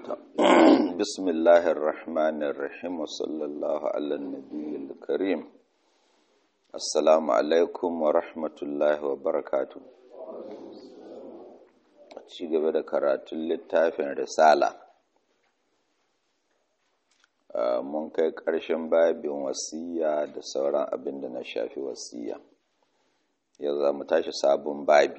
بسم الله الرحمن الرحيم وصلى الله على النبي الكريم السلام عليكم ورحمة الله وبركاته ci gaba da karatun littafin risala mun kai ƙarshen babin wasiya da sauran abin da na shafi wasiya yau za mu tashi sabon babi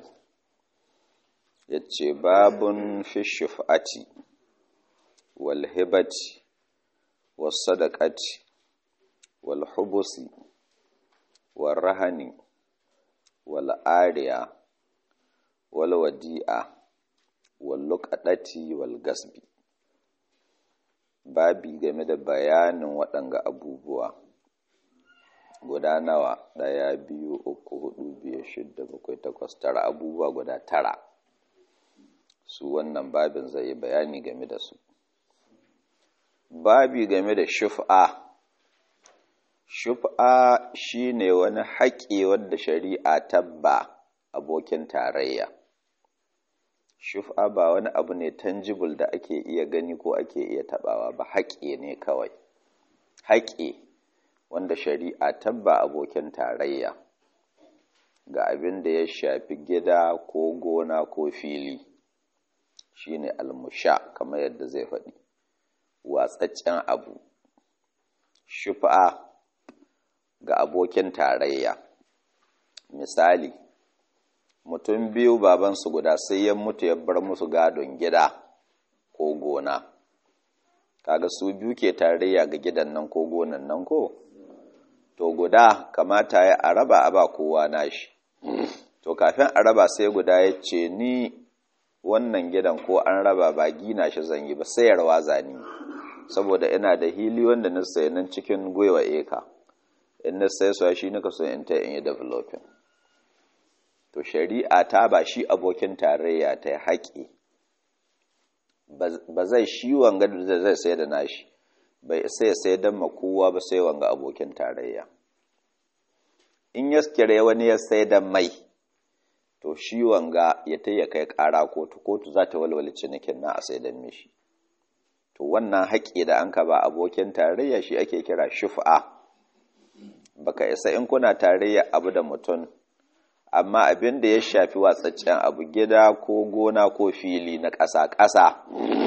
yace babun fi shuf'ati wal hibati was sadaqati wal hubusi wal rahani wal ariya wal wadi'a wal luqadati wal gasbi. Babi game da bayanin waɗanga abubuwa guda nawa 1 2 3 4 5 6 7 8 9 abubuwa guda 9 su wannan babin zai yi bayani game da su. Babi game da shuf'a. Shuf'a shine wani haƙƙi wanda shari'a tabba abokin tarayya. Shuf'a ba wani abu ne tangible da ake iya gani ko ake iya tabawa ba, haƙƙi ne kawai. Haƙƙi wanda shari'a tabba abokin tarayya ga abin da ya shafi gida ko gona ko fili shine almusha, kamar yadda zai faɗi. Watsaccen abu, shuf'a ga abokin tarayya. Misali, mutum biyu babansu guda sai ya mutu ya bar musu gadon gida ko gona. Kaga su biyu ke tarayya ga gidan nan ko gonan nan ko? To guda kamata ya araba a ba kowa nashi. To kafin a raba sai guda ya ce ni wannan gidan ko an raba ba gina shi zan yi ba, sayarwa zani. Saboda ina da hili wanda na sayi nan cikin gwiwa eka, in na sayi su shi nika so in ta in yi developing. To shari'a ta ba shi abokin tarayya ta yi haƙi, ba zai shi wanga da zai sai da nashi bai sai don makowa ba sai wanga abokin tarayya. In ya kire wani ya sai da mai, to shi wanga ya taya kai ƙara kotu za ta walwale cinikin na a sai da mishi. To wannan haƙƙi da an ka ba abokin tarayya shi ake kira shuf'a. Baka isa in kuna tarayya abu da mutum, amma abin da ya shafi watsaccen abu, gida ko gona ko fili na ƙasa,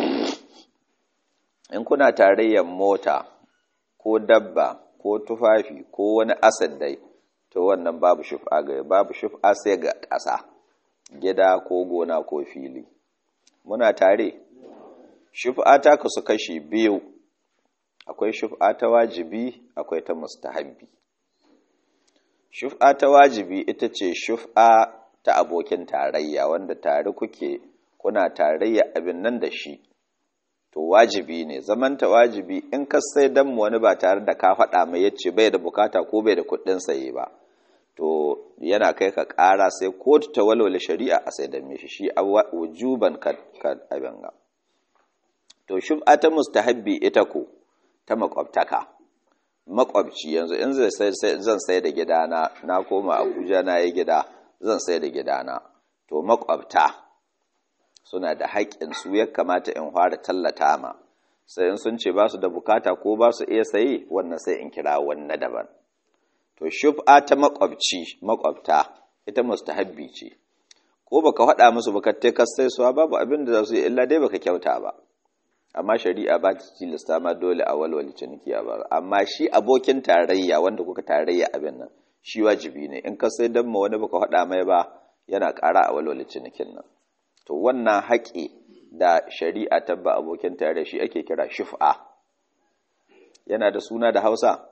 in kuna tarayyar mota ko dabba ko tufafi ko wani asad dai, to wannan babu shuf'a sai ga ƙasa, gida ko gona ko fili. Muna tare? Shuf'a ta kasu kashi biyu, akwai shuf'a ta wajibi akwai ta mustahabbi. Shuf'a ta wajibi ita ce shuf'a ta abokin tarayya wanda tare kuna tarayya abin nan da shi, to wajibi ne, zaman ta wajibi. In ka sai dan wani ba tare da ka faɗa mai yace bai da bukata ko bai da kuɗin saye ba, to yana kai ka ƙara sai kotu ta walwale shari'a a sai da mishi shi wujuban ka abin ga. To shuf'a ta mustahabbi ita ko ta makwabtaka. Makwabci yanzu in zan sai da gidana, na koma Abuja na yi gida, zan sai da gidana, to makwabta suna da haƙƙin su ya kamata in fara tallata ma, sai in sun ce ba su da bukata ko ba su iya sayi, wannan sai in kira wannan daban. To shuf'a ta makwabta ita mustahabbi ce, ko baka faɗa musu baka ka sai suwa babu abin da za su yi illa dai baka kyauta ba, amma shari'a ba ta tilasta ma dole a walwale ciniki ba. Amma shi abokin tarayya wanda kuka tarayya abin nan shi wajibi ne, in ka sai dan ma wani baka faɗa mai ba yana ƙara a walwale cinikin nan. To wannan haƙi da shari'a tabba abokin tarayya shi ake kira shuf'a. Yana da suna da Hausa?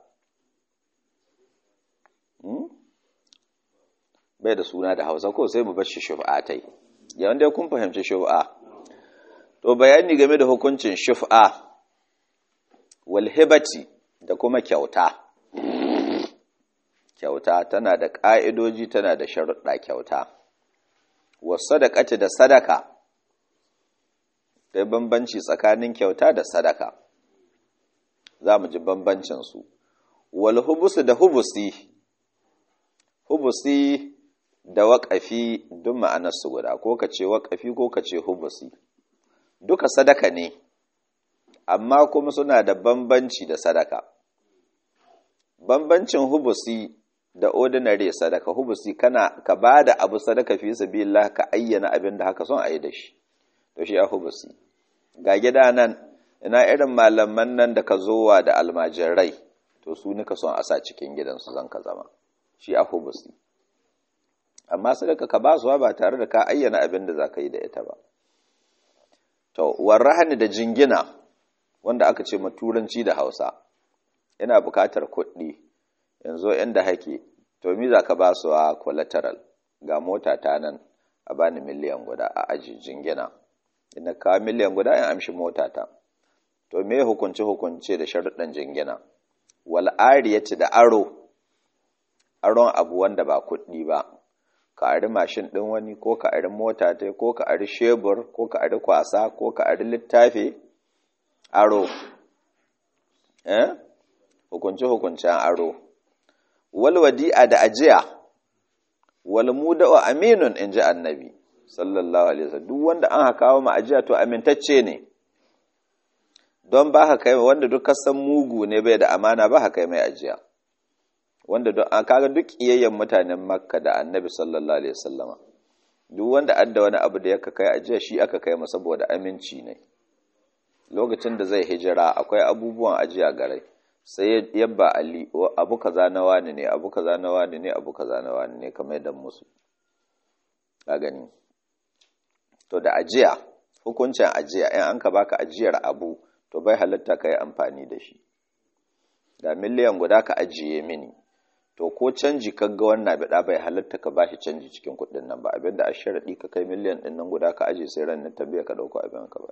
Bai da suna da Hausa ko sai mu bar shi shuf'a tai. Yawan dai kun fahimci shuf'a. To bayani game da hukuncin shuf'a wal hibati da kuma kyauta. Kyauta tana da ƙa'idoji, tana da sharuɗa kyauta. Was sadaqati da sadaka. Kai bambanci tsakanin kyauta da sadaka. Za mu ji bambancin su. Wal hubusu da hubusi. Hubusi da waƙafi duk ma'anarsu guda, ko ka ce waƙafi ko ka ce hubusi. Duka sadaka ne, amma kuma suna da bambanci da sadaka. Bambancin hubusi da ordinary sadaka, hubusi ka ba da abu sadaka fi sabilillah, ka ayyana abin da haka son a yi da shi, to shi a hubusi. Ga gida nan, ina irin malaman nan da ka zowa da almajirai, to su nika son a sa cikin gidansu zan ka zama, shi a hubusi. Amma sadaka ka ba su ba tare da ka ayyana abin da za ka yi da ita ba. To, warrahani da jingina, wanda aka ce ma turanci da Hausa, yana bukatar kuɗi, yanzu inda hake, to mi za ka ba su a collateral, ga mota ta nan a bani miliyan guda a aji jingina, ina kawo miliyan guda in amshi mota ta. To, me hukunce da sharuɗan jingina? Wal'ariyati da aron abu wanda ba kuɗi ba, ka ari mashin ɗin wani, ko ka ari mota ta, ko ka ari shebur, ko ka ari kwasa, ko ka ari littafi, aro. Hukunce-hukuncen aro. Walwadi'a da ajiya, walmuda'u aminun in ji annabi, sallallahu alaihi wasallam. Duk wanda an haka kawo ma ajiya to amintacce ne, don ba haka kai wanda duk kasan mugu ne bai da amana ba haka kai mai ajiya. Wanda kaga duk kiyayyen mutanen Makka da annabi sallallahu alaihi wasallama, duk wanda adda wani abu da yaka kai ajiya shi aka kai masa saboda aminci ne. Lokacin da zai hijira akwai abubuwan ajiya garai, sai yabba Ali abu kaza na wani ne, abu kaza na wani ne, abu kaza na wani ne, kamar dan musu ka gani. To da ajiya, hukuncin ajiya, in an ka baka ajiyar abu to bai halatta ka yi amfani da shi. Da miliyan guda ka ajiye mini, to ko canji kaga wannan bida bai halatta ka bashi canji cikin kuɗin nan ba, abinda a sharadi ka kai miliyan ɗin nan guda ka ajiye, sai ran nan tabiya ka dauko abin ka ba.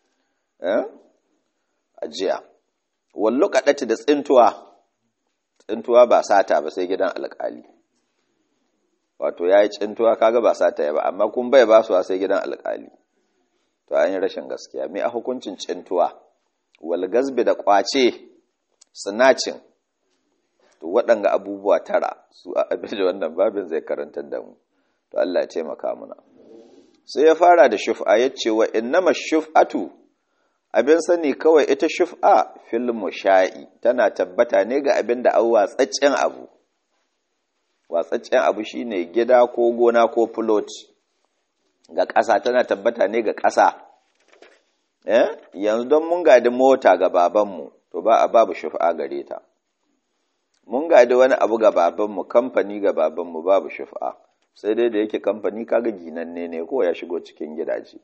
Ajiya. Wallu kadati da tsintuwa ba sata ba sai gidan alƙali. Wato yayi tsintuwa kaga ba sata ya ba, amma kun bai ba su sai gidan alƙali. To an yi rashin gaskiya. Me a hukuncin tsintuwa? Wal gazbi da kwace, snatching. To waɗanga abubuwa tara su a abin da wannan babin zai karantar da mu. To Allah ya taimaka mana. Sai ya fara da shuf'a, yace wa innama shuf'atu, abin sani kawai ita shuf'a fil musha'i, tana tabbata ne ga abin da an watsaccen abu. Watsaccen abu shine gida ko gona ko plot. Ga ƙasa tana tabbata ne ga ƙasa. Yanzu don mun gadi mota ga babanmu, to ba a babu shuf'a gare ta. Mun gadi wani abu ga babanmu, kamfani ga babanmu, babu shuf'a. Sai dai da yake kamfani kaga ginanne ne ko ya shigo cikin gidaje.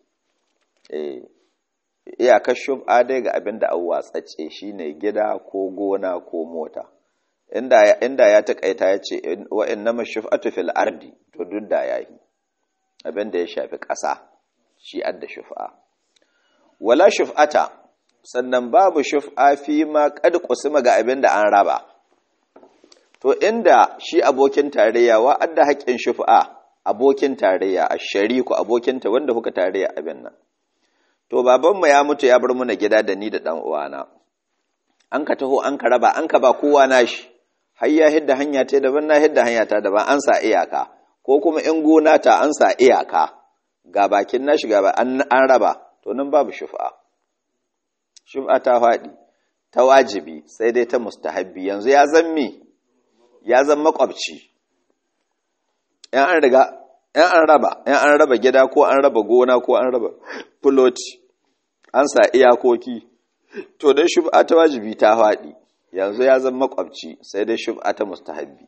Iyakar shuf'a dai ga abin da an watsacce shine gida ko gona ko mota. Inda ya taƙaita ya ce wa innama shuf'atu fil ardi, to duk da yayi. Abin da ya shafi ƙasa shi adda shuf'a. Wala shuf'ata, sannan babu shuf'a fi ma qad qusima ga abin da an raba. To inda shi abokin tarayya wa adda haƙƙin shuf'a, abokin tarayya, ash-shariku abokinta wanda kuka tarayya abin nan. To babanmu ya mutu ya bar muna gida da ni da dan uwana. An ka taho an ka raba, an ka ba kowa nashi. Har ya hidda hanya ta daban, na hidda hanya ta daban, an sa iyaka. Ko kuma in gona ta an sa iyaka. Ga bakin nashi ga an raba, to nan babu shuf'a. Shuf'a ta faɗi, ta wajibi, sai dai ta mustahabbi. Yanzu ya zammi, ya zan makwabci. In an raba gida ko an raba gona ko an raba fuloti, an sa iyakoki, to dai shuf'a ta wajibi ta faɗi. Yanzu ya zan makwabci, sai dai shuf'a ta mustahabbi.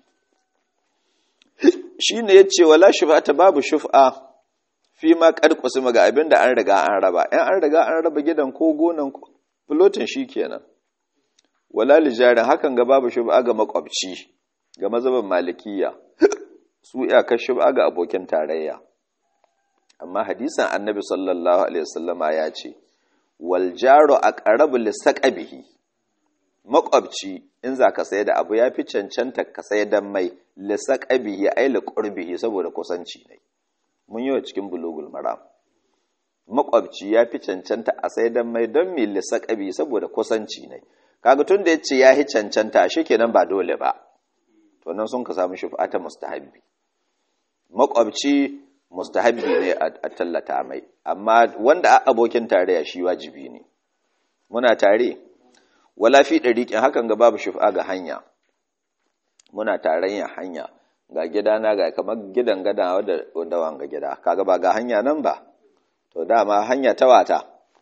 Shi ne ya ce wala shuf'a ta babu shuf'a fi ma ƙarƙusu ga abin da an riga an raba. In an riga an raba gidan ko gonan fulotin shi kenan. Wala lijarin, hakan ga babu shuf'a ga makwabci, ga mazhaban malikiya. Su iyakar shuf'a ga abokin tarayya. Amma hadisan annabi sallallahu alaihi wasallama ya ce wal jaru aqrabu lisaqabihi, makwabci in za ka sayar da abu ya fi cancanta ka sayar da mai lisaqabihi ay liqurbihi, saboda kusanci ne. Mun yi wa cikin bulugul maram, makwabci ya fi cancanta a sayar da mai don mai lisaqabihi saboda kusanci ne. Kaga tun da yace ya fi cancanta shi kenan ba dole ba, to nan sun ka samu shuf'a ta mustahabbi. Makwabci mustahabbi ne a tallata mai, amma wanda a abokin tarayya shi wajibi ne. muna tare wala fi dariqin hakan ga babu shuf'a ga hanya muna tarayya hanya ga gidana ga kamar gidan gada da wanga gida kaga ba ga hanya nan ba to dama hanya ta wata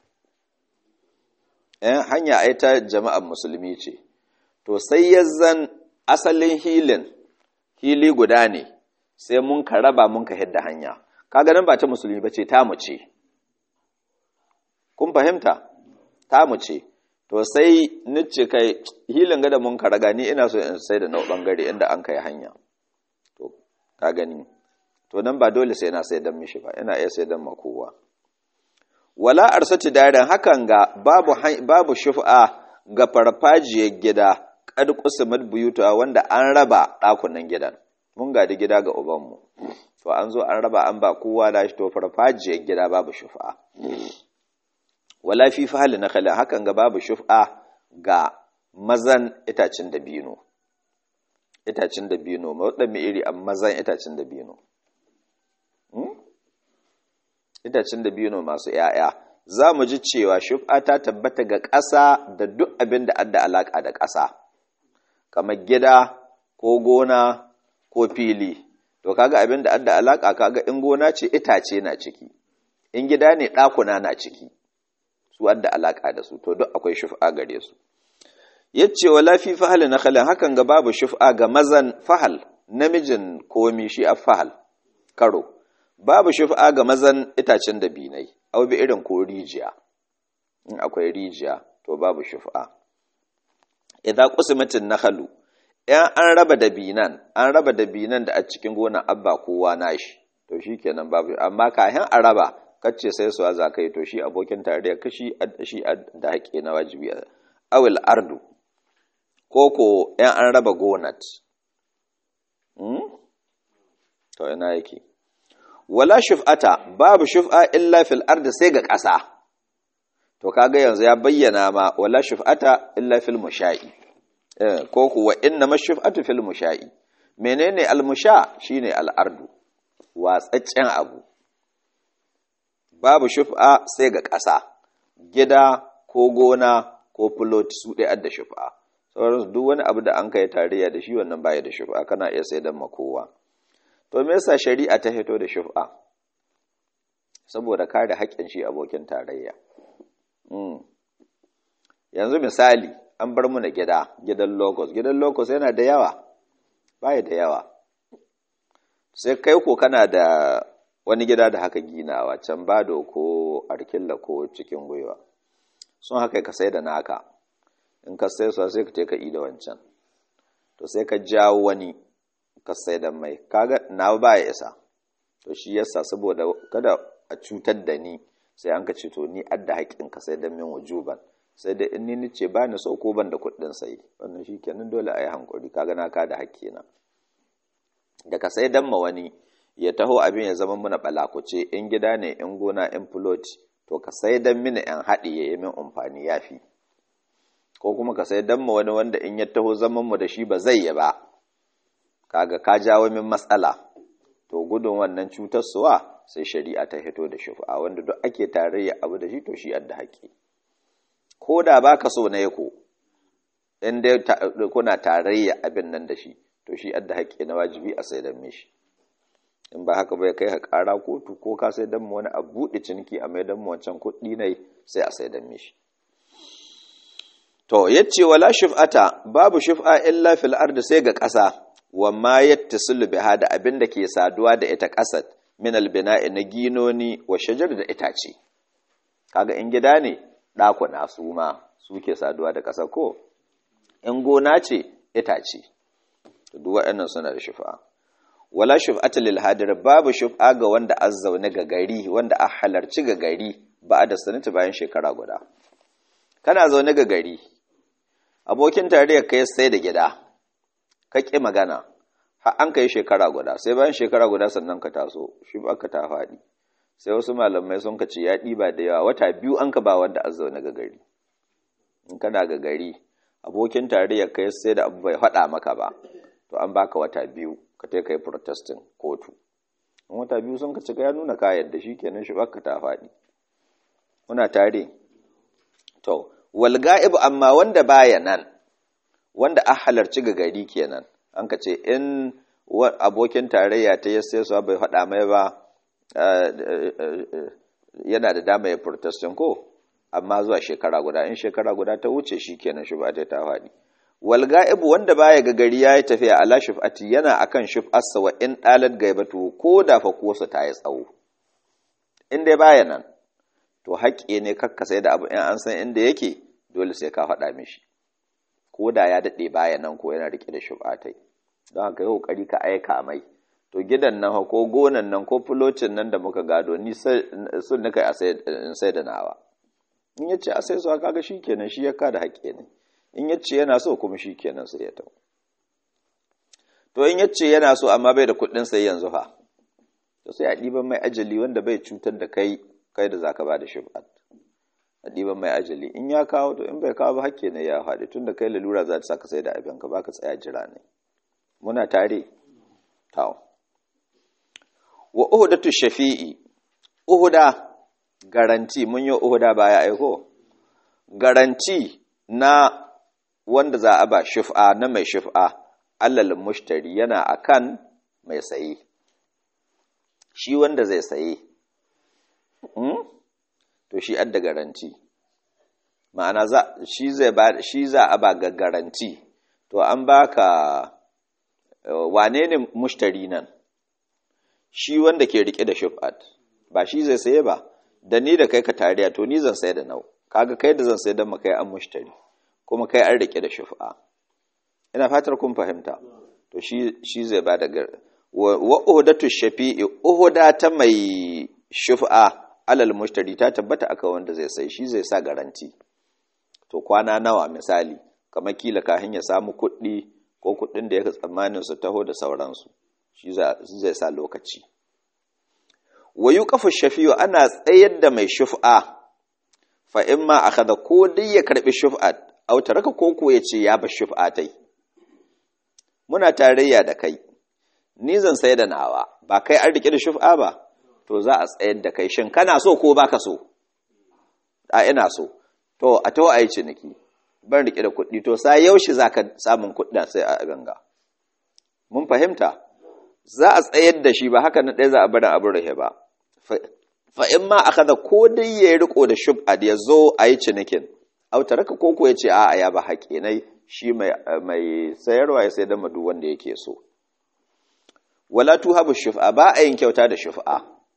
hanya ai ta jama'ar musulmi ce to sai yazzan asalin hili guda ne sai mun ka raba mun ka hidda hanya kaga nan ba ta musulmi bace ta mu ce kun fahimta ta mu ce to sai nice kai hilin gada mun ka raga ni ina so in sai da nau bangare inda an kai hanya to ka gani to nan ba dole sai na sai dan mishi ba ina iya sai dan makowa wala arsati daren hakan ga babu shuf'a ga farfajiyar gida kad qusmat buyuta wanda an raba dakunan gidan mun ga da gida ga ubanmu to an zo an raba an ba kowa da shi to farfajiyar gida babu shuf'a wala fi fahal nakhla hakan ga babu shuf'a ga mazan itacin dabino mawadanne iri amma mazan itacin dabino itacin dabino masu ‘ya'ya, za mu ji cewa shuf'a ta tabbata ga ƙasa da duk abin da adda alaƙa da ƙasa, kamar gida ko gona ko fili. To, kaga abin da adda alaƙa kaga in gona ce itace na ciki, in gida ne ɗakuna na ciki, su adda alaƙa da su, to duk akwai shuf'a gare su. Yace wa lafi fahal na khalin hakan ga babu shuf'a ga mazan fahal, namijin komi shi a fahal, karo. Babu shuf'a ga mazan itacen dabinai, au bi irin ko rijiya, in akwai rijiya, to babu shuf'a. Idan qusmatin nakhalu, ‘yan an raba dabinan da a cikin gonar abba kowa nashi, to shi kenan babu, amma kayan a raba, kacce sai su za kai to shi abokin tarayya kashi shi da haƙƙi na wajibi, awil ardu, ko ‘yan an raba gonat. To ina yake. Wala shuf'ata babu shuf'a illa fil ardi sai ga ƙasa to kaga yanzu ya bayyana ma wala shuf'ata illa fil musha'i ko kuwa inna mashuf'atu fil musha'i menene al musha shine al ardu watsaccen abu babu shuf'a sai ga ƙasa gida ko gona ko plot su dai adda shuf'a sauran duk wani abu da an kai tarayya da shi wannan baya da shuf'a kana iya sai dan makowa. To me yasa shari'a ta hito da shuf'a? Saboda kare haƙƙin shi abokin tarayya. Yanzu misali, an bar mu na gidan locus. Gidan locus yana da yawa, baya da yawa. Sai kai ko kana da wani gida da haka ginawa, can bado ko arkilla ko cikin gwiwa. Sun haka ka sai da naka. In ka sai su sai ka ka da wancan. To sai ka jawo wani ka sai da mai kaga na ba ya isa to shi yasa saboda kada a cutar da ni sai an ka ce to ni adda haƙin ka sai da min wujuban sai da in ni ce ba ni so ko ban da kuɗin sai wannan shikenan dole a yi hankuri kaga na ka da haƙƙina da ka sai dan ma wani ya taho abin ya zama muna balakuce in gida ne in gona in plot to ka sai dan mini in haɗi ya yi min amfani yafi ko kuma ka sai dan ma wani wanda in ya taho zaman mu da shi ba zai yi ba kaga ka jawo min matsala to gudun wannan cutarsuwa sai shari'a ta hito da shuf'a wanda duk ake tarayya abu da shi to shi adda haƙi ko da baka so na yako in dai kuna tarayya abin nan da shi to shi adda haƙi na wajibi a sai dan mishi in ba haka bai kai ka ƙara kotu ko ka sai dan wani abu buɗe ciniki a mai dan wancan kuɗi ne sai a sai dan mishi to yace wala shuf'ata babu shuf'a illa fil ardi sai ga ƙasa wa ma yattasilu biha da abin da ke saduwa da ita ƙasar min albina'i na ginoni wa shajar da itace kaga in gida ne ɗakuna su ma suke saduwa da ƙasa ko in gona ce itace duk waɗannan suna da shufa wala shuf'ata lil hadir babu shuf'a ga wanda azzaune ga gari wanda a halarci ga gari ba da sanata bayan shekara guda kana zaune ga gari abokin tarayyar kai sai da gida ka ƙi magana har an kai shekara guda sai bayan shekara guda sannan ka taso shi ba ka ta faɗi sai wasu malamai sun ka ce ya ɗiba da yawa wata biyu an ka ba wanda an zaune ga gari in kana ga gari abokin tarayyar kai sai da abu bai faɗa maka ba to an baka wata biyu ka ta kai protesting kotu in wata biyu sun ka cika ya nuna ka yadda shi kenan shi ba ka ta faɗi muna tare to wal ga'ibu amma wanda baya nan, wanda a halarci ga gari kenan, an ka ce in abokin tarayya ta yasse su bai faɗa mai ba yana da dama ya protestin ko, amma zuwa shekara guda, in shekara guda ta wuce shi kenan shubha ta faɗi. Wal ga'ibu wanda baya ga gari yayi tafiya ala shuf'ati yana akan shuf'arsa wa in dalat gaibatu ko da fa kosa ta yi tsawo, in dai baya nan to haƙƙi ne kakka sai da abu in an san inda yake dole sai ka faɗa mishi, ko da ya daɗe baya nan ko yana riƙe da shuf'atai. Don haka yi ƙoƙari ka aika mai, to gidan nan ko gonan nan ko fulocin nan da muka gado ni sun nika in sai da nawa, in yace a sai su kaga shi kenan shi ya kada haƙƙi ne, in yace yana so kuma shi kenan sai ya tau. To in yace yana so amma bai da kuɗin sai yanzu fa, to sai a ɗiban mai ajali wanda bai cutar da kai da zaka ba da shubhat, a ɗiban mai ajali in ya kawo, to in bai kawo ba hakke ne ya faɗi, tun da kai lalura za ta saka sai da abin ka baka tsaya jira ne. Muna tare tawo. Wa uhudatu shafi'i, uhuda garanti, mun yi uhuda baya aiko, garanti na wanda za a ba shuf'a, na mai shuf'a allal mushtari yana akan mai saye, shi wanda zai saye to shi adda garanti, ma'ana shi za a ba ga garanti. To an baka wane ne mushtari nan? Shi wanda ke rike da shuf'at, ba shi zai saye ba, da ni da kai ka tariya, to ni zan saye da nau, kaga kai da zan saye da makai an mushtari, kuma kai an rike da shuf'a. Ina fatar kun fahimta. To shi zai ba da wa uhudatu shafi'i, uhuda ta mai shuf'a alal mushtari ta tabbata aka wanda zai sai, shi zai sa garanti. To kwana nawa misali, kamar kila kahin ya samu kuɗi ko kuɗin da ya tsammanin su taho da sauransu, shi zai sa lokaci. Wa yuqafu shafi'u, ana tsayar da mai shuf'a fa imma akhadha, ko dai ya karbi shuf'at aw taraka, ko ya ce ya ba shuf'atai. Muna tarayya da kai, ni zan sayar da nawa, ba kai an rike da shuf'a ba, to za a tsayar da kai, shin kana so ko baka so? A ina so. To a tawo ayi ciniki, ban rike da kuɗi, to sai yaushe zaka samun kuɗi sai a ganga. Mun fahimta? Za a tsayar da shi, ba haka na ɗaya za a bari abin rahe ba. Fa in ma akhadha, ko dai ya riko da shub'a da yazo ayi cinikin, aw taraka, ko ya ce a'a ya ba haƙinai, shi mai sayarwa ya sayar da madu wanda yake so. Wala tuhabu shuf'a, ba a yin kyauta da shuf'a.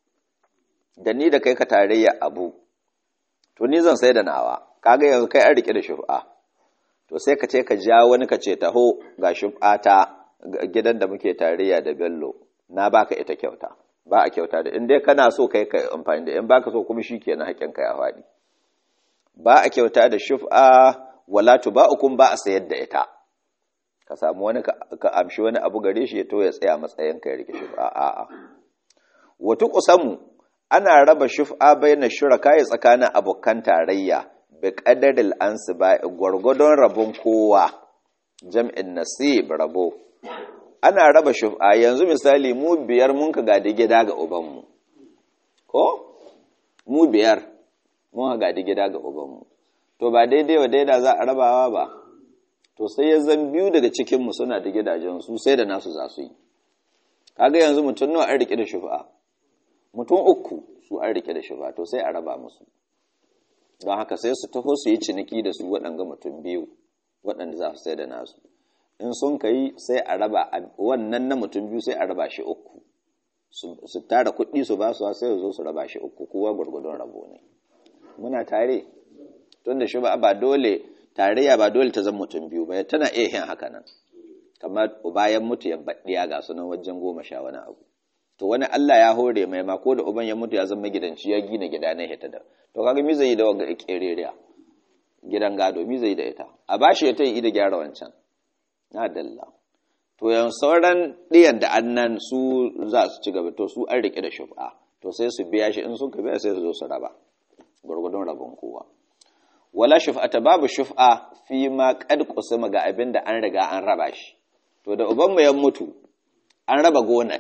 Da ni da kai ka tarayya abu, to ni zan sai da nawa, kaga yanzu kai an rike da shuf'a, to sai ka ce ka ja wani ka ce taho ga shuf'a ta gidan da muke tarayya da Bello, na baka ita kyauta. Ba a kyauta da, in dai kana so kai ka amfani da, in baka so kuma shikenan haƙin ka ya faɗi. Ba a kyauta da shuf'a, wala tuba'ukum, ba a sayar da ita. Ka samu wani ka amshi wani abu gare shi, to ya tsaya matsayin ka ya rike shuf'a. A'a. Wa tuqsamu, ana raba shuf'a baina shuraka, tsakanin abokan tarayya, bi qadaril ansiba, gwargwadon rabon kowa, jam'in nasib, rabo. Ana raba shuf'a, yanzu misali mu biyar mun ka gadi gida ga ubanmu, ko mu biyar mun ka gadi gida ga ubanmu, to ba daidai wa daida za a rabawa ba. To sai ya zan biyu daga cikinmu suna da gidajen su, sai da nasu za su yi. Kaga yanzu mutum nawa an rike da shuf'a? Mutum uku su an rike da shuf'a, to sai a raba musu. Don haka sai su taho su yi ciniki da su waɗanga mutum biyu, waɗanda za su sai da nasu. In sun kai sai a raba wannan na mutum biyu, sai a raba shi uku, su tara kuɗi su ba su, sai su zo su raba shi uku, kowa gwargwadon rabo ne. Muna tare? Tun da shuf'a ba dole, tarayya ba dole ta zama mutum biyu ba, tana iya yin haka nan, kamar bayan mutu ya baɗiya ga sunan wajen 10 wani abu. To wani Allah ya hore mai ma, ko da uban ya mutu ya zama gidanci, ya gina gida na hita da, to kaga mi zai yi da wanga kereriya gidan gado, mi zai yi da ita? A bashi ya ta yi da gyara wancan, na dalla. To yan sauran ɗiyan da annan su za su ci gaba, to su an rike da shuf'a, to sai su biya shi, in sun ka biya sai su zo su raba gurgudun rabon kowa. Wala shuf'ata, babu shuf'a fi ma qad qusima, ga abin da an riga an raba shi. To da ubanmu ya mutu, an raba gonat,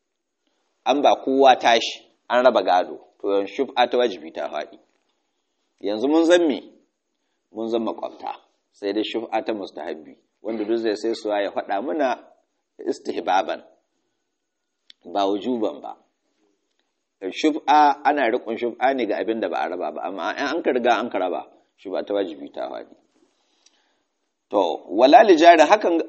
an ba kowa tashi, an raba gado, to yan shuf'a ta wajibi ta faɗi. Yanzu mun zan me? mun zama makwabta, sai dai shuf'a ta mustahabbi wanda duk zai sai suwa ya faɗa muna istihbaban ba wujuban ba. Shuf'a ana riƙon shuf'a ne ga abin da ba a raba ba, amma in an ka riga an ka raba shuf'a ta wajibi ta faɗi. To wala lijari hakan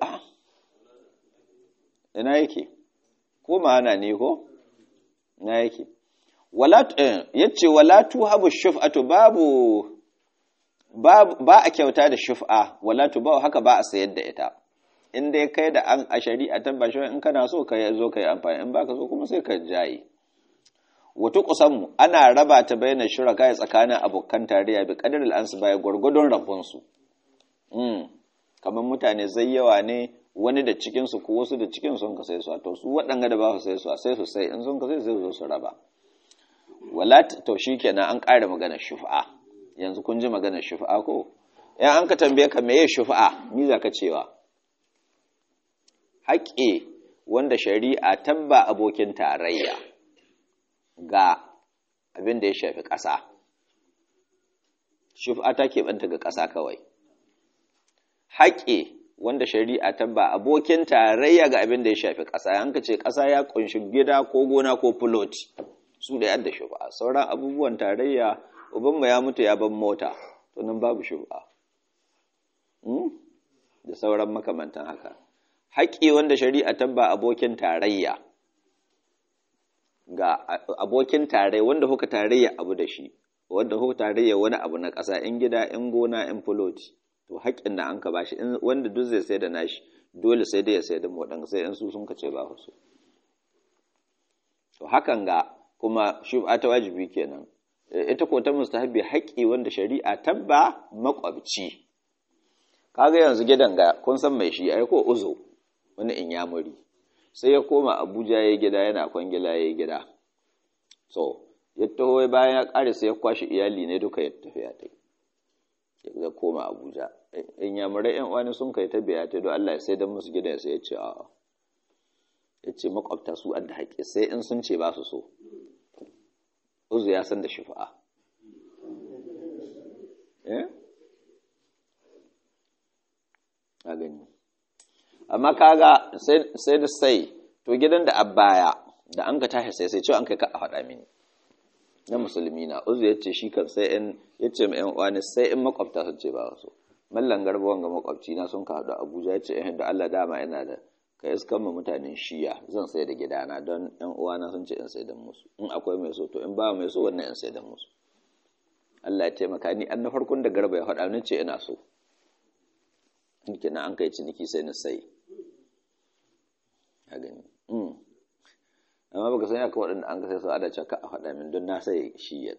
ina yake ko ma'ana ne ko ina yake wala yace wala tuhabu shuf'atu babu ba a kyauta da shuf'a wala tuba haka ba a sayar da ita in dai kai da an a shari'a tabbashi in kana so ka zo kai amfani in baka so kuma sai ka jaye. Wato kusanmu ana raba ta bayyana shuraka tsakanin abokan tarayya bi qadar al-ansaba gurgudun rabon su kamar mutane zai yawa ne wani da cikin su ko wasu da cikin sun ka sai su to su waɗanga da ba su sai su sai su sai in sun ka sai su su raba. Wala to shikenan an ƙara magana shuf'a. Yanzu kun ji maganar shuf'a ko in an ka tambaye ka meye shuf'a ni zaka cewa haƙƙi wanda shari'a tabba abokin tarayya ga abin da ya shafi ƙasa. Shuf'a ta keɓanta ga ƙasa kawai. Haƙƙi wanda shari'a tabba abokin tarayya ga abin da ya shafi ƙasa. An ka ce ƙasa ya ƙunshi gida ko gona ko fulot su da yadda shuf'a. Sauran abubuwan tarayya ubanmu ya mutu ya ban mota to nan babu shuf'a. Da sauran makamantan haka. Haƙƙi wanda shari'a tabba abokin tarayya ga abokin tarayya wanda kuka tarayya abu da shi wanda kuka tarayya wani abu na ƙasa in gida in gona in fuloti to haƙƙin da an ka bashi in wanda duk zai sai da nashi dole sai dai ya sai da modan sai in su sun kace ba su to hakan ga kuma shub'a ta wajibi kenan. Ita ko ta mustahabi haƙƙi wanda shari'a tabba makwabci. Kaga yanzu gidan ga kun san mai shi ai ko uzo wani inyamuri sai ya koma Abuja yayi gida yana kwangila yayi gida so ya taho bayan ya kare sai ya kwashi iyali ne duka ya tafi ya tai ya koma Abuja inyamurai ƴan uwani sun kai ta biya ta don Allah ya sai dan musu gidan sai ya ce a'a yace makwabta su adda haƙƙi sai in sun ce ba su so uzu ya san da shifa'a a gani amma kaga sai da sai to gidan da abbaya da an ka tashi sai ce an kai ka a faɗa mini na musulmi na uzu ya ce shi kan sai in ya ce ma ƴan uwani sai in makwabta sun ce ba su mallan garba wanga makwabci na sun ka haɗu Abuja ya ce da Allah dama ina da ka iskan ma mutanen shiya zan sai da gidana don ƴan uwana sun ce in sai da musu in akwai mai so to in ba mai so wannan in sai da musu Allah ya taimaka ni an na farkon da garba ya faɗa ni ce ina so kenan an kai ciniki sai na sai a gani amma baka san ya ka waɗanda an ka sai su ada caka a faɗa min don na sai shiya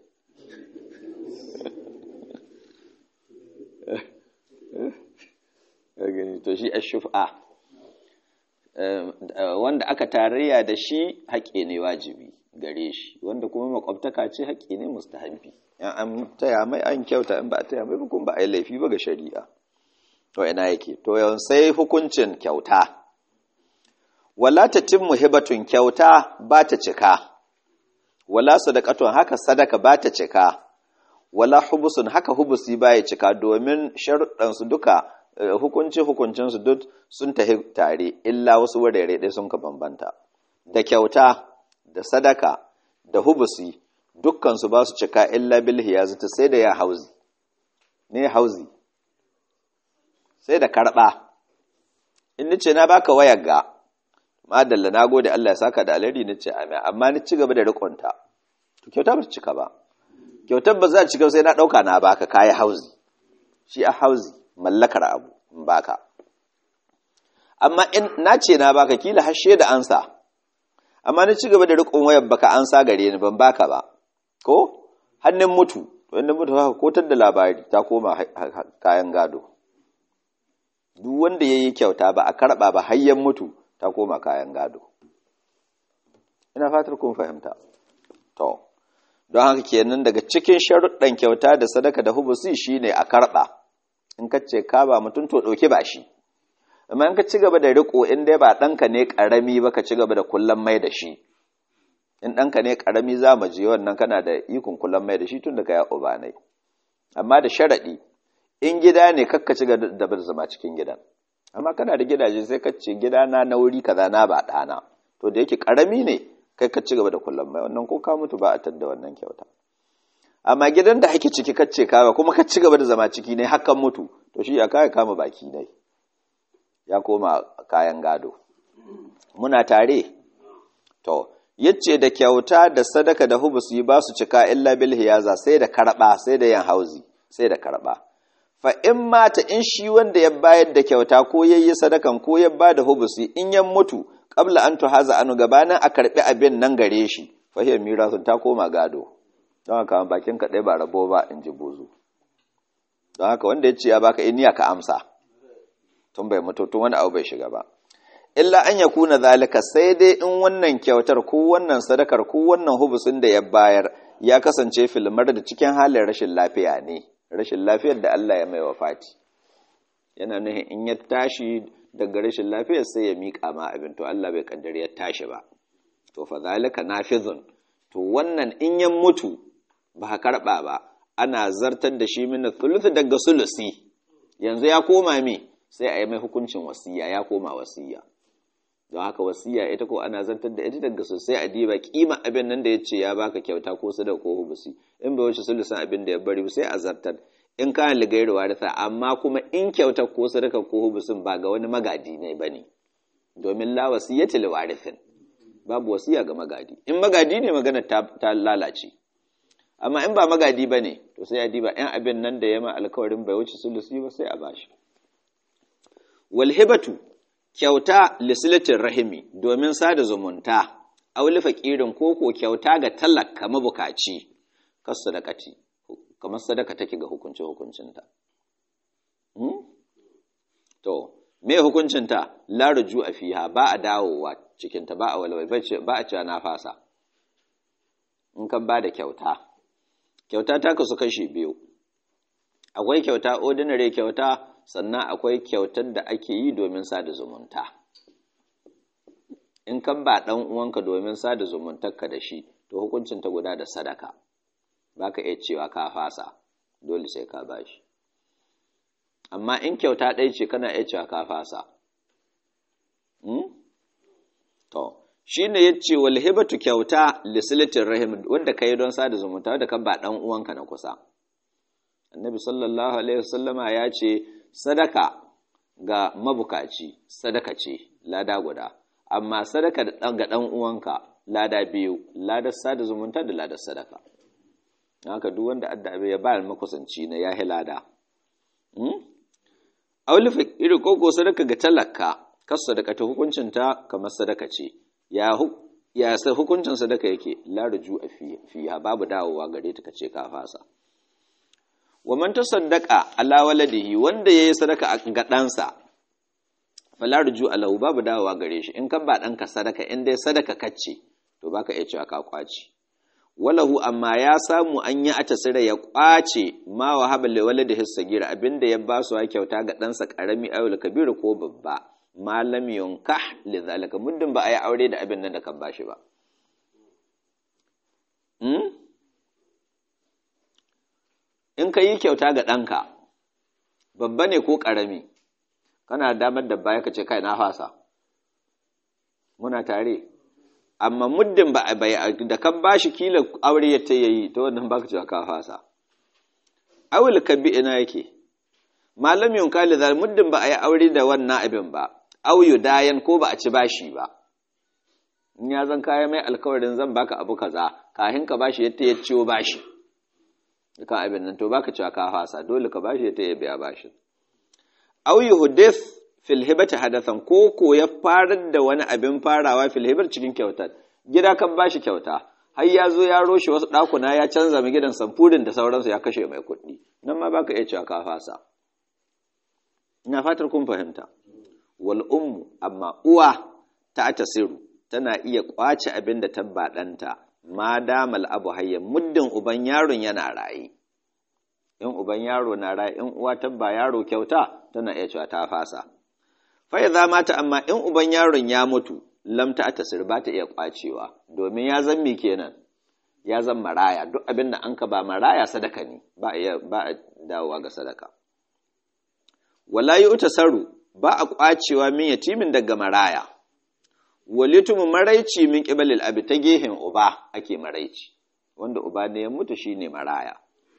a gani to shi ash-shuf'a wanda aka tarayya da shi haƙƙi ne wajibi gare shi wanda kuma makwabtaka ce haƙƙi ne mustahabbi an taya mai an kyauta in ba a taya mai hukun ba a yi laifi ba ga shari'a. To ina yake to yawan sai hukuncin kyauta wala tatimmu hibatun kyauta ba ta cika wala sadaqatun haka sadaka ba ta cika wala hubusun haka hubusi ba ya cika domin sharuɗan su duka hukuncin su duk sun tahi tare illa wasu wurare ɗaya sun ka bambanta da kyauta da sadaka da hubusi dukkan su ba su cika illa bil hiyazati sai da ya hauzi ne hauzi sai da karɓa in nace na baka wayar ga madalla nagode Allah ya saka da alheri nace amin amma ni ci gaba da rikonta to kyauta ba ta cika ba kyautar ba za ta cika sai na dauka na baka kai hauzi shi a hauzi mallakar abu in baka amma in nace na baka kila hashe da ansa amma ni ci gaba da rikon wayar baka ansa gare ni ban baka ba ko hannun mutu to inda mutu haka kotar da labari ta koma kayan gado duk wanda ya yi kyauta ba a karɓa ba hayyan mutu ta koma kayan gado ina fatar kun fahimta to don haka kenan daga cikin sharuɗan kyauta da sadaka da hubusi shine a karɓa in ka ce ka ba mutum to ɗauki ba shi amma in ka ci gaba da riƙo in dai ba ɗanka ne ƙarami ba ka ci gaba da kullum mai da shi in ɗanka ne ƙarami za mu je wannan kana da ikon kullum mai da shi tun da ka ya ubanai amma da sharaɗi in gida ne kakka ci gaba da zama cikin gidan, amma kana da gidaje sai ka ce gidana na wuri kaza na ba ɗana, to da yake ƙarami ne kai ka ci gaba da kullum mai wannan ko ka mutu ba a tadda wannan kyauta. Amma gidan da hake ciki kacce kawa kuma ka ci gaba da zama ciki ne hakan mutu, to shi ya kama baki ne ya koma kayan gado. Muna tare to yace da kyauta da sadaka da hubusi ba su cika illa bil hiyaza, sai da karba, sai da yan hauzi, sai da karba. Fa in mata, in shi wanda ya bayar da kyauta ko yayi sadakan ko ya bada hubusi in ya mutu qabla an tuhaza anu gabanin a karbi abin nan gare shi, fa hiya mirasun, ta koma gado. Don haka bakin ka dai ba rabo ba in ji buzu. Don haka wanda ya ce ya baka iniya ka amsa tun bai mutu, tun wani abu bai shiga ba. Illa an yakuna zalika, sai dai in wannan kyautar ko wannan sadakar ko wannan hubusin da ya bayar ya kasance filmar da cikin halin rashin lafiya ne, rashin lafiyar da Allah ya mai wafati. Yana nufin in ya tashi daga rashin lafiyar sai ya miƙa ma abin, to Allah bai kaddare ya tashi ba, to fa zalika nafizun, to wannan in ya mutu ba karɓa ba ana zartar da shi min thuluth daga sulusi, yanzu ya koma me, sai a yi mai hukuncin wasiya, ya koma wasiya. Don haka wasiya ita ko ana zartar da ita daga sosai a diba kima abin nan da ya ce ya baka kyauta ko sadaka ko hubusi, in bai wuce sulusan abin da ya bari sai a zartar in kana ligairu warisa. Amma kuma in kyauta ko sadaka ko hubusin ba ga wani magadi ne bane, domin la wasiyati lil warithin, babu wasiya ga magadi. In magadi ne magana ta lalace, amma in ba magadi bane to sai a diba ɗan abin nan da ya ma alkawarin bai wuce sulusi ba sai a bashi. Wal hibatu, kyauta lisilatin rahimi, domin sada zumunta, auli fakirin koko kyauta ga talaka mabukaci, kas sadakati, kamar sadaka take ga hukuncinta. To, me hukuncinta? La ruju a fiha, ba a dawowa cikinta, ba a walwai, ba a cewa na fasa. In kan ba da kyauta, kyauta ta kasu kashi biyu. Akwai kyauta ordinary kyauta, sannan akwai kyautar da ake yi domin sada zumunta. In kan ba ɗan uwanka domin sada zumuntarka da shi, to hukuncin ta guda da sadaka, ba ka iya cewa ka fasa, dole sai ka ba shi. Amma in kyauta ɗaya ce kana iya cewa ka fasa. To, shi ne ya ce wal hibatu kyauta lisilatin rahim, wanda ka yi don sada zumunta, wanda kan ba ɗan uwanka na kusa. Annabi sallallahu alaihi wasallama ya ce sadaka ga mabukaci sadaka ce, lada guda, amma sadaka ga ɗan uwanka lada biyu, ladar sada zumunta da ladar sadaka. Haka duk wanda adda ya ba makusanci na yahi lada. Aulifa iri koko sadaka ga talaka, kas sadaka ta hukuncinta kamar sadaka ce, ya hukuncin sadaka yake, la ruju a fiha, babu dawowa gare ta kace ka fasa. Wa man tasaddaqa ala waladihi, wanda yayi sadaka ga ɗansa, fala ruju alahu, babu dawowa gare shi. In kan ba ɗanka sadaka, in dai sadaka kacce, to baka iya cewa ka kwaci. Walahu, amma ya samu an yi atasira ya kwace ma wa habal waladihi sagira, abinda ya ba su kyauta ga ɗansa karami ayyul kabir ko babba, malam yunkah lidhalika, muddin ba a yi aure da abin nan da kan bashi ba. In ka yi kyauta ga ɗanka, babba ne ko ƙarami, kana damar da baya ka ce kai na fasa, muna tare. Amma muddin ba a bai da kan ba shi kila aure ya ta yayi, ta wannan baka cewa ka fasa. Awul kabi ina yake, malam yunka lidhal, muddin ba a yi aure da wannan abin ba, auyu dayan ko ba a ci bashi ba. In ya zan kaya mai alkawarin zan baka abu kaza, kahin ka bashi yadda ya ciwo bashi. Kan abin nan to baka cewa ka fasa, dole ka bashi ya ya biya bashi. Aw yuhdith fil hibati hadathan, ko ya farar da wani abin farawa fil hibar cikin kyautar. Gida kan bashi kyauta, har ya zo ya roshe wasu ɗakuna ya canza mai gidan samfurin da sauransu ya kashe mai kuɗi, nan ma baka iya cewa ka fasa. Ina fatar kun fahimta. Wal ummu, amma uwa ta tasiru, tana iya kwace abin da tabba ɗanta, ma damal abu hayya, muddin uban yaron yana raye. In uban yaro na raye, in uwa tabba yaro kyauta, tana iya cewa ta fasa. Fa idza mata, amma in uban yaron ya mutu, lam ta tasir, ba ta iya kwacewa, domin ya zan mi kenan, ya zan maraya. Duk abin da an ka ba maraya sadaka ne, ba a dawowa ga sadaka. wala yu'tasaru ba a kwacewa min yatimin daga maraya walitumu maraici min qibalil abi ta gehen uba ake maraici wanda uba ne ya mutu shine maraya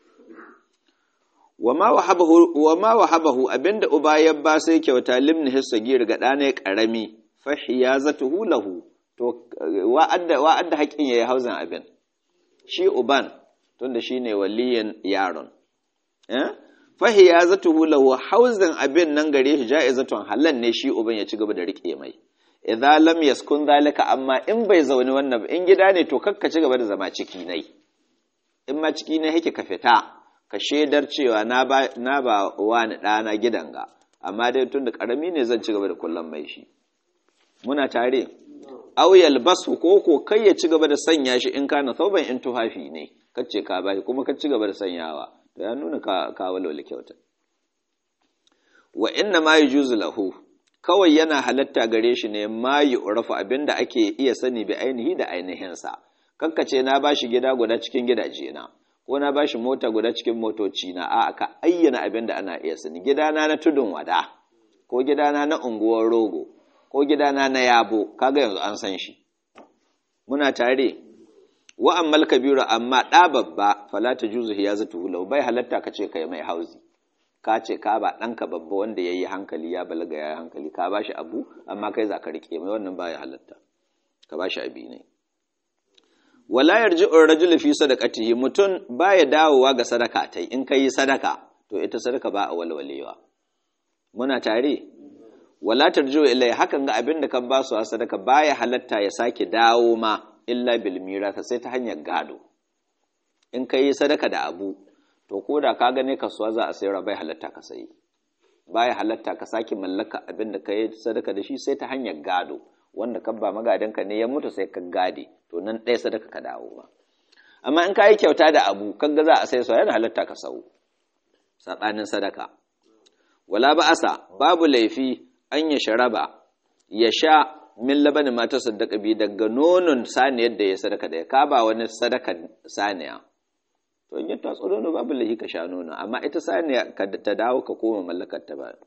wama wahabahu abinda uba ya ba sai kyauta limni hisagir ga dane karami fahiyazatuhu lahu to wa'adda haƙin yayi hauzan abin shi uban tunda shine waliyin yaron fahiyazatuhu lahu hauzan abin nan gare shi ja'izatun halan ne shi uban ya ci gaba da rike mai idza lam yaskun zalika amma in bai zauni wannan in gida ne to kakka ci gaba da zama ciki nai in ma ciki ne yake ka fita ka shedar cewa na ba wani dana gidan ga amma dai tunda karami ne zan ci gaba da kullum mai shi muna tare auyal basu koko kai ya ci gaba da sanya shi in kana sauban in tufafi ne kace ka bai kuma ka ci gaba da sanyawa to ya nuna ka walwala kyauta wa inna ma yujuzu lahu kawai yana halatta gare shi ne ma yu'rafu abinda ake iya sani bi ainihi da ainihinsa kakkace na bashi gida guda cikin gidaje na ko na bashi mota guda cikin motoci na a ka ayyana abinda ana iya sani gidana na tudun wada ko gidana na unguwar rogo ko gidana na yabo kaga yanzu an san shi muna tare wa ammal kabiru amma da babba fala tajuzu hiyazatuhu law bai halatta kace kai mai hauzi ka ce ka ba danka babba wanda yayi hankali ya balaga yayi hankali ka bashi abu amma kai za ka rike mai wannan baya halatta ka bashi abi ne wala yarji'u ar-rajulu fi sadaqatihi mutun baya dawowa ga sadaka tai in kai sadaka to ita sadaka ba a walwalewa muna tare wala tarji'u ilai hakan ga abinda kan ba su sadaka baya halatta ya sake dawo ma illa bil mirasa sai ta hanyar gado in kai sadaka da abu to koda ka gane kasuwa za a sayar bai halatta ka sayi baya halatta ka sake mallaka abinda kai sadaka da shi sai ta hanyar gado wanda kan ba magadanka ne ya mutu sai ka gade to nan ɗaya sadaka ka dawo ba amma in ka yi kyauta da abu kaga za a sai so yana halatta ka sau sabanin sadaka wala ba'asa babu laifi an ya sharaba ya sha min labanin mata sadaka bi daga nonon saniyar da ya sadaka da ya ka ba wani sadaka saniya to in ya tatso nono babu laifi ka sha nono amma ita saniya ta dawo ka koma mallakar ta ba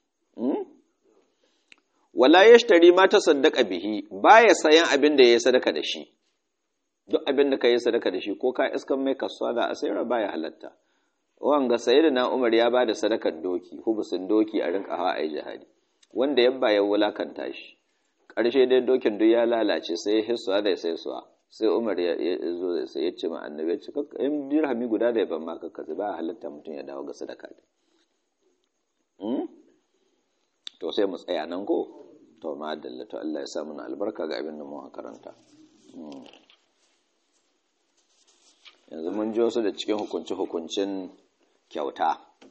wala yashtari ma tasaddaqa bihi baya sayan abin da yayi sadaka da shi duk abin da kai sadaka da shi ko ka iskan mai kasuwa da asira baya halatta wanga sayyidina Umar ya bada sadakar doki hubusin doki a rinka hawa ai jihadi wanda yabba ya wulakanta shi karshe dai dokin duk ya lalace sai ya hissuwa da sai suwa sai Umar ya zo sai ya ce ma annabi ya ce in dirhami guda da ban maka kaza ba halatta mutun ya dawo ga sadaka to sai mu tsaya nan ko to madalla to Allah ya sa mana albarka ga abin da mu karanta yanzu mun ji wasu da cikin hukuncin kyauta